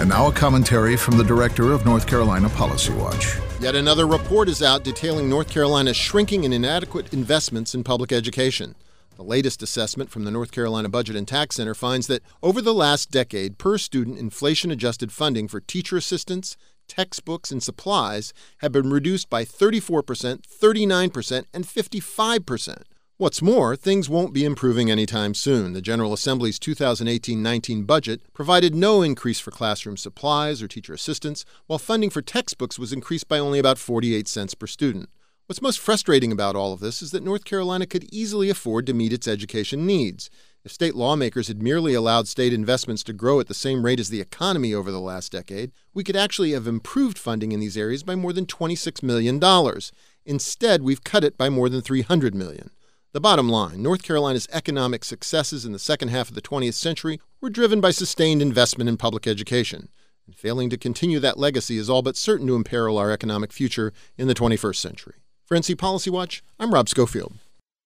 And now a commentary from the director of North Carolina Policy Watch. Yet another report is out detailing North Carolina's shrinking and inadequate investments in public education. The latest assessment from the North Carolina Budget and Tax Center finds that over the last decade, per-student inflation-adjusted funding for teacher assistants, textbooks, and supplies have been reduced by 34%, 39%, and 55%. What's more, things won't be improving anytime soon. The General Assembly's 2018-19 budget provided no increase for classroom supplies or teacher assistants, while funding for textbooks was increased by only about 48 cents per student. What's most frustrating about all of this is that North Carolina could easily afford to meet its education needs. If state lawmakers had merely allowed state investments to grow at the same rate as the economy over the last decade, we could actually have improved funding in these areas by more than $26 million. Instead, we've cut it by more than $300 million. The bottom line, North Carolina's economic successes in the second half of the 20th century were driven by sustained investment in public education. And failing to continue that legacy is all but certain to imperil our economic future in the 21st century. For NC Policy Watch, I'm Rob Schofield.